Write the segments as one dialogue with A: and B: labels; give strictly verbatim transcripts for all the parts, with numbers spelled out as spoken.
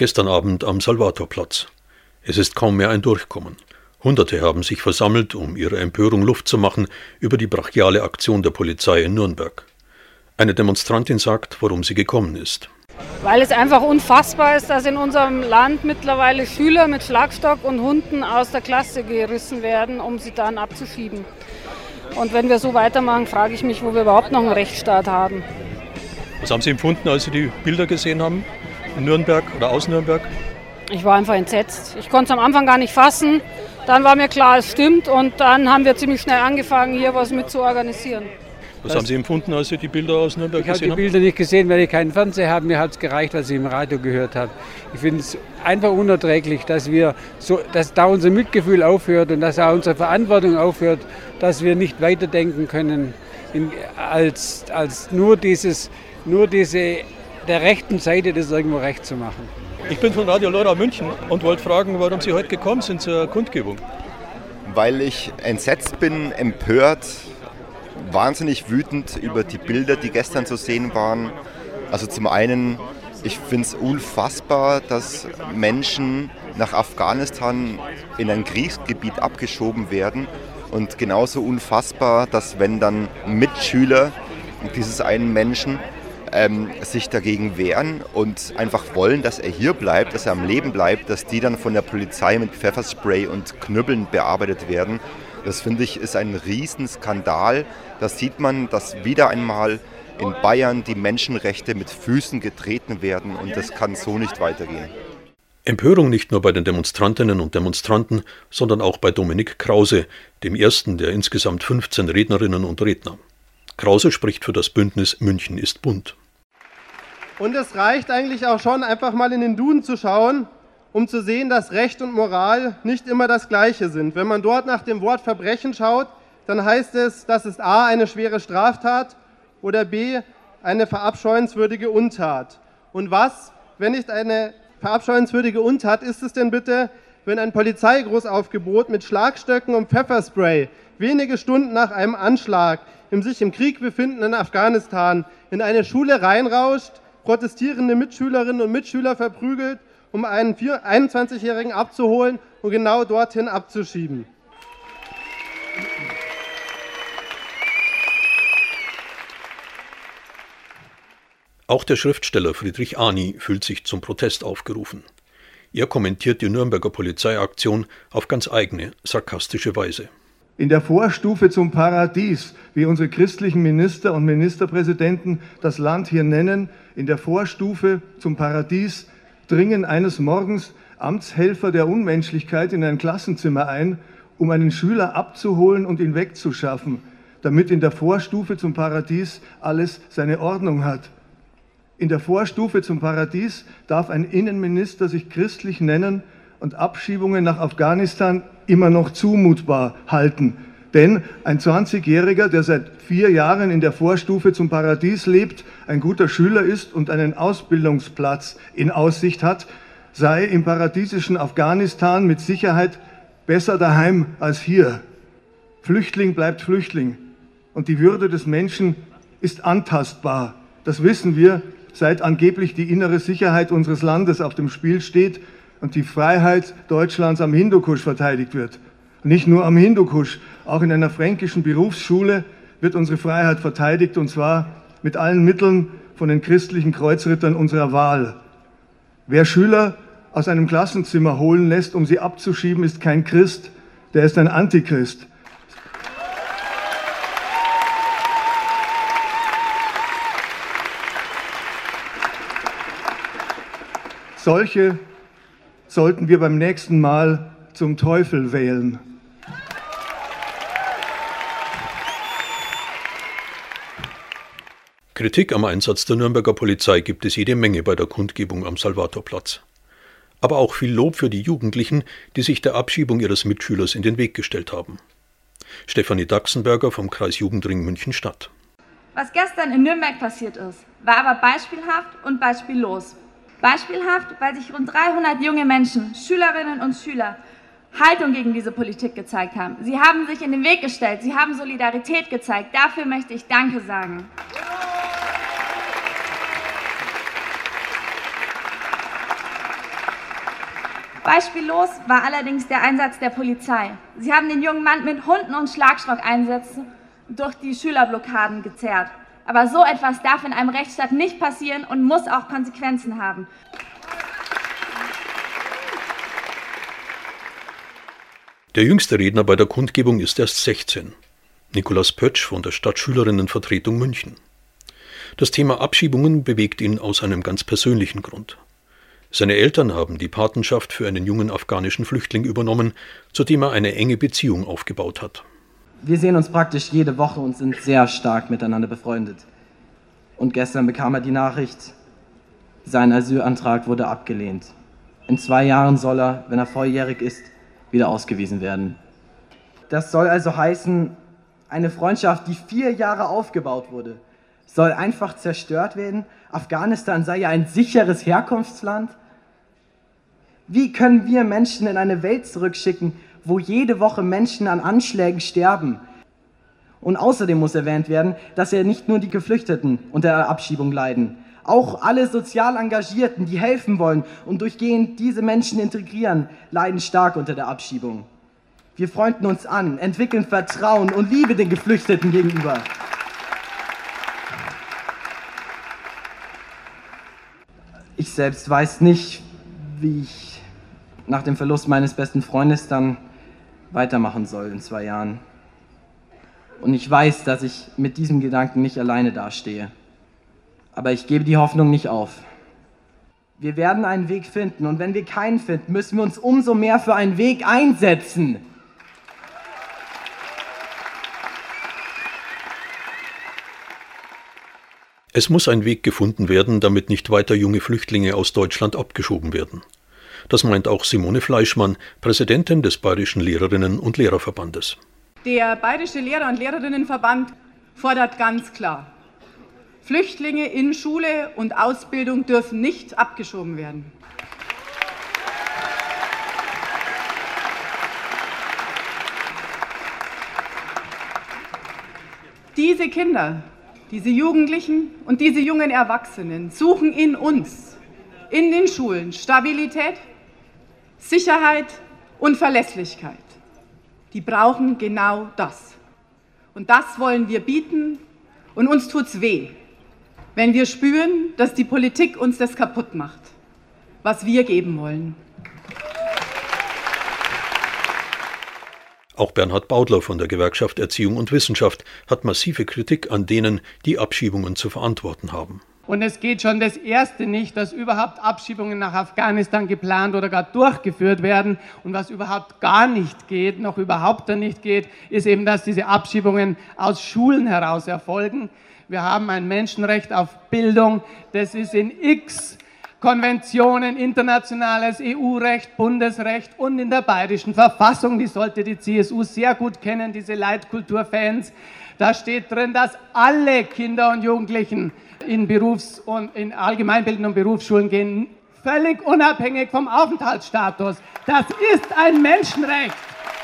A: Gestern Abend am Salvatorplatz. Es ist kaum mehr ein Durchkommen. Hunderte haben sich versammelt, um ihre Empörung Luft zu machen über die brachiale Aktion der Polizei in Nürnberg. Eine Demonstrantin sagt, warum sie gekommen ist.
B: Weil es einfach unfassbar ist, dass in unserem Land mittlerweile Schüler mit Schlagstock und Hunden aus der Klasse gerissen werden, um sie dann abzuschieben. Und wenn wir so weitermachen, frage ich mich, wo wir überhaupt noch einen Rechtsstaat haben.
A: Was haben Sie empfunden, als Sie die Bilder gesehen haben in Nürnberg oder aus Nürnberg?
B: Ich war einfach entsetzt. Ich konnte es am Anfang gar nicht fassen. Dann war mir klar, es stimmt. Und dann haben wir ziemlich schnell angefangen, hier was mit zu organisieren.
A: Was haben Sie empfunden, als Sie die Bilder aus Nürnberg gesehen haben?
C: Ich habe die Bilder nicht gesehen, weil ich keinen Fernseher habe. Mir hat es gereicht, was ich im Radio gehört habe. Ich finde es einfach unerträglich, dass wir so, dass da unser Mitgefühl aufhört und dass auch unsere Verantwortung aufhört, dass wir nicht weiterdenken können in, als, als nur dieses, nur diese der rechten Seite das irgendwo recht zu machen.
A: Ich bin von Radio Lora München und wollte fragen, warum Sie heute gekommen sind zur Kundgebung.
D: Weil ich entsetzt bin, empört, wahnsinnig wütend über die Bilder, die gestern zu sehen waren. Also zum einen, ich finde es unfassbar, dass Menschen nach Afghanistan in ein Kriegsgebiet abgeschoben werden. Und genauso unfassbar, dass wenn dann Mitschüler dieses einen Menschen ähm, sich dagegen wehren und einfach wollen, dass er hier bleibt, dass er am Leben bleibt, dass die dann von der Polizei mit Pfefferspray und Knüppeln bearbeitet werden. Das finde ich ist ein Riesenskandal. Da sieht man, dass wieder einmal in Bayern die Menschenrechte mit Füßen getreten werden und das kann so nicht weitergehen.
A: Empörung nicht nur bei den Demonstrantinnen und Demonstranten, sondern auch bei Dominik Krause, dem ersten der insgesamt fünfzehn Rednerinnen und Redner. Krause spricht für das Bündnis München ist bunt.
E: Und es reicht eigentlich auch schon, einfach mal in den Duden zu schauen, um zu sehen, dass Recht und Moral nicht immer das Gleiche sind. Wenn man dort nach dem Wort Verbrechen schaut, dann heißt es, das ist a. eine schwere Straftat oder b. eine verabscheuenswürdige Untat. Und was, wenn nicht eine verabscheuenswürdige Untat, ist es denn bitte, wenn ein Polizeigroßaufgebot mit Schlagstöcken und Pfefferspray wenige Stunden nach einem Anschlag im sich im Krieg befindenden Afghanistan in eine Schule reinrauscht, protestierende Mitschülerinnen und Mitschüler verprügelt, um einen einundzwanzigjährigen abzuholen und genau dorthin abzuschieben.
A: Auch der Schriftsteller Friedrich Ani fühlt sich zum Protest aufgerufen. Er kommentiert die Nürnberger Polizeiaktion auf ganz eigene, sarkastische Weise.
F: In der Vorstufe zum Paradies, wie unsere christlichen Minister und Ministerpräsidenten das Land hier nennen, in der Vorstufe zum Paradies dringen eines Morgens Amtshelfer der Unmenschlichkeit in ein Klassenzimmer ein, um einen Schüler abzuholen und ihn wegzuschaffen, damit in der Vorstufe zum Paradies alles seine Ordnung hat. In der Vorstufe zum Paradies darf ein Innenminister sich christlich nennen und Abschiebungen nach Afghanistan immer noch zumutbar halten. Denn ein zwanzigjähriger, der seit vier Jahren in der Vorstufe zum Paradies lebt, ein guter Schüler ist und einen Ausbildungsplatz in Aussicht hat, sei im paradiesischen Afghanistan mit Sicherheit besser daheim als hier. Flüchtling bleibt Flüchtling und die Würde des Menschen ist antastbar. Das wissen wir, seit angeblich die innere Sicherheit unseres Landes auf dem Spiel steht und die Freiheit Deutschlands am Hindukusch verteidigt wird. Nicht nur am Hindukusch, auch in einer fränkischen Berufsschule wird unsere Freiheit verteidigt, und zwar mit allen Mitteln von den christlichen Kreuzrittern unserer Wahl. Wer Schüler aus einem Klassenzimmer holen lässt, um sie abzuschieben, ist kein Christ, der ist ein Antichrist. Solche sollten wir beim nächsten Mal zum Teufel wählen.
A: Kritik am Einsatz der Nürnberger Polizei gibt es jede Menge bei der Kundgebung am Salvatorplatz. Aber auch viel Lob für die Jugendlichen, die sich der Abschiebung ihres Mitschülers in den Weg gestellt haben. Stefanie Daxenberger vom Kreis Jugendring München-Stadt.
G: Was gestern in Nürnberg passiert ist, war aber beispielhaft und beispiellos. Beispielhaft, weil sich rund dreihundert junge Menschen, Schülerinnen und Schüler, Haltung gegen diese Politik gezeigt haben. Sie haben sich in den Weg gestellt, sie haben Solidarität gezeigt. Dafür möchte ich Danke sagen. Beispiellos war allerdings der Einsatz der Polizei. Sie haben den jungen Mann mit Hunden und Schlagstockeinsätzen durch die Schülerblockaden gezerrt. Aber so etwas darf in einem Rechtsstaat nicht passieren und muss auch Konsequenzen haben.
A: Der jüngste Redner bei der Kundgebung ist erst sechzehn. Nikolaus Pötsch von der Stadtschülerinnenvertretung München. Das Thema Abschiebungen bewegt ihn aus einem ganz persönlichen Grund. Seine Eltern haben die Patenschaft für einen jungen afghanischen Flüchtling übernommen, zu dem er eine enge Beziehung aufgebaut hat.
H: Wir sehen uns praktisch jede Woche und sind sehr stark miteinander befreundet. Und gestern bekam er die Nachricht, sein Asylantrag wurde abgelehnt. In zwei Jahren soll er, wenn er volljährig ist, wieder ausgewiesen werden. Das soll also heißen, eine Freundschaft, die vier Jahre aufgebaut wurde, soll einfach zerstört werden. Afghanistan sei ja ein sicheres Herkunftsland. Wie können wir Menschen in eine Welt zurückschicken, wo jede Woche Menschen an Anschlägen sterben? Und außerdem muss erwähnt werden, dass ja nicht nur die Geflüchteten unter der Abschiebung leiden. Auch alle sozial Engagierten, die helfen wollen und durchgehend diese Menschen integrieren, leiden stark unter der Abschiebung. Wir freunden uns an, entwickeln Vertrauen und Liebe den Geflüchteten gegenüber. Ich selbst weiß nicht, wie ich nach dem Verlust meines besten Freundes dann weitermachen soll in zwei Jahren. Und ich weiß, dass ich mit diesem Gedanken nicht alleine dastehe. Aber ich gebe die Hoffnung nicht auf. Wir werden einen Weg finden und wenn wir keinen finden, müssen wir uns umso mehr für einen Weg einsetzen.
A: Es muss ein Weg gefunden werden, damit nicht weiter junge Flüchtlinge aus Deutschland abgeschoben werden. Das meint auch Simone Fleischmann, Präsidentin des Bayerischen Lehrerinnen- und Lehrerverbandes.
I: Der Bayerische Lehrer- und Lehrerinnenverband fordert ganz klar: Flüchtlinge in Schule und Ausbildung dürfen nicht abgeschoben werden. Diese Kinder, diese Jugendlichen und diese jungen Erwachsenen suchen in uns, in den Schulen, Stabilität, Sicherheit und Verlässlichkeit. Die brauchen genau das. Und das wollen wir bieten und uns tut's weh, wenn wir spüren, dass die Politik uns das kaputt macht, was wir geben wollen.
A: Auch Bernhard Baudler von der Gewerkschaft Erziehung und Wissenschaft hat massive Kritik an denen, die Abschiebungen zu verantworten haben.
J: Und es geht schon das Erste nicht, dass überhaupt Abschiebungen nach Afghanistan geplant oder gar durchgeführt werden. Und was überhaupt gar nicht geht, noch überhaupt nicht geht, ist eben, dass diese Abschiebungen aus Schulen heraus erfolgen. Wir haben ein Menschenrecht auf Bildung, das ist in x Konventionen, internationales E U-Recht, Bundesrecht und in der bayerischen Verfassung, die sollte die C S U sehr gut kennen, diese Leitkulturfans. Da steht drin, dass alle Kinder und Jugendlichen in Berufs- und in allgemeinbildenden und Berufsschulen gehen, völlig unabhängig vom Aufenthaltsstatus. Das ist ein Menschenrecht.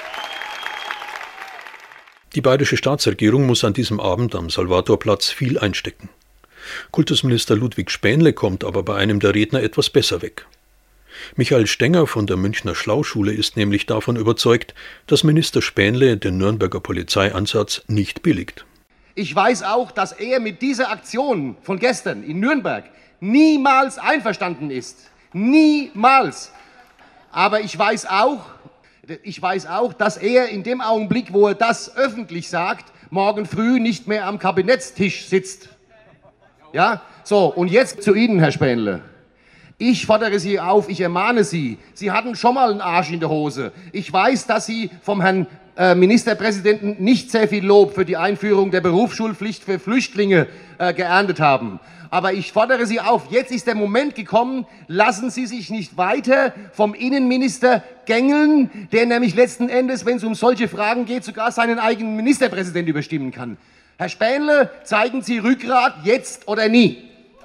A: Die bayerische Staatsregierung muss an diesem Abend am Salvatorplatz viel einstecken. Kultusminister Ludwig Spähnle kommt aber bei einem der Redner etwas besser weg. Michael Stenger von der Münchner Schlauschule ist nämlich davon überzeugt, dass Minister Spähnle den Nürnberger Polizeieinsatz nicht billigt.
K: Ich weiß auch, dass er mit dieser Aktion von gestern in Nürnberg niemals einverstanden ist. Niemals. Aber ich weiß auch, ich weiß auch, dass er in dem Augenblick, wo er das öffentlich sagt, morgen früh nicht mehr am Kabinettstisch sitzt. Ja, so, und jetzt zu Ihnen, Herr Spähnle. Ich fordere Sie auf, ich ermahne Sie. Sie hatten schon mal einen Arsch in der Hose. Ich weiß, dass Sie vom Herrn äh, Ministerpräsidenten nicht sehr viel Lob für die Einführung der Berufsschulpflicht für Flüchtlinge äh, geerntet haben. Aber ich fordere Sie auf, jetzt ist der Moment gekommen, lassen Sie sich nicht weiter vom Innenminister gängeln, der nämlich letzten Endes, wenn es um solche Fragen geht, sogar seinen eigenen Ministerpräsidenten überstimmen kann. Herr Spähnle, zeigen Sie Rückgrat jetzt oder nie.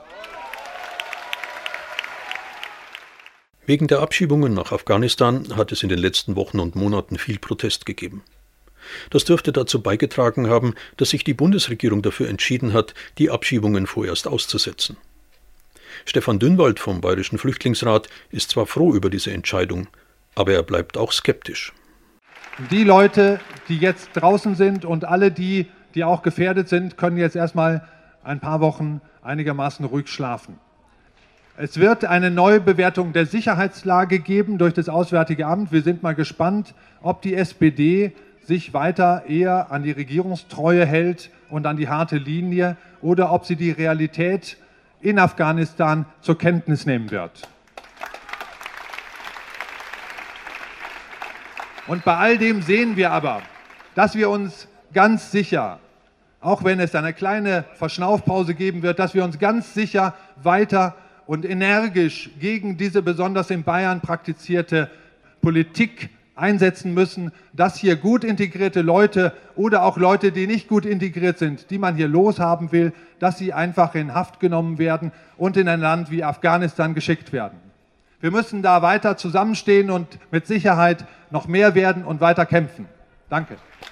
A: Wegen der Abschiebungen nach Afghanistan hat es in den letzten Wochen und Monaten viel Protest gegeben. Das dürfte dazu beigetragen haben, dass sich die Bundesregierung dafür entschieden hat, die Abschiebungen vorerst auszusetzen. Stefan Dünnwald vom Bayerischen Flüchtlingsrat ist zwar froh über diese Entscheidung, Aber er bleibt auch skeptisch.
L: Die Leute, die jetzt draußen sind und alle die, die auch gefährdet sind, können jetzt erstmal ein paar Wochen einigermaßen ruhig schlafen. Es wird eine Neubewertung der Sicherheitslage geben durch das Auswärtige Amt. Wir sind mal gespannt, ob die S P D sich weiter eher an die Regierungstreue hält und an die harte Linie oder ob sie die Realität in Afghanistan zur Kenntnis nehmen wird. Und bei all dem sehen wir aber, dass wir uns ganz sicher, auch wenn es eine kleine Verschnaufpause geben wird, dass wir uns ganz sicher weiter und energisch gegen diese besonders in Bayern praktizierte Politik einsetzen müssen, dass hier gut integrierte Leute oder auch Leute, die nicht gut integriert sind, die man hier loshaben will, dass sie einfach in Haft genommen werden und in ein Land wie Afghanistan geschickt werden. Wir müssen da weiter zusammenstehen und mit Sicherheit noch mehr werden und weiter kämpfen. Danke.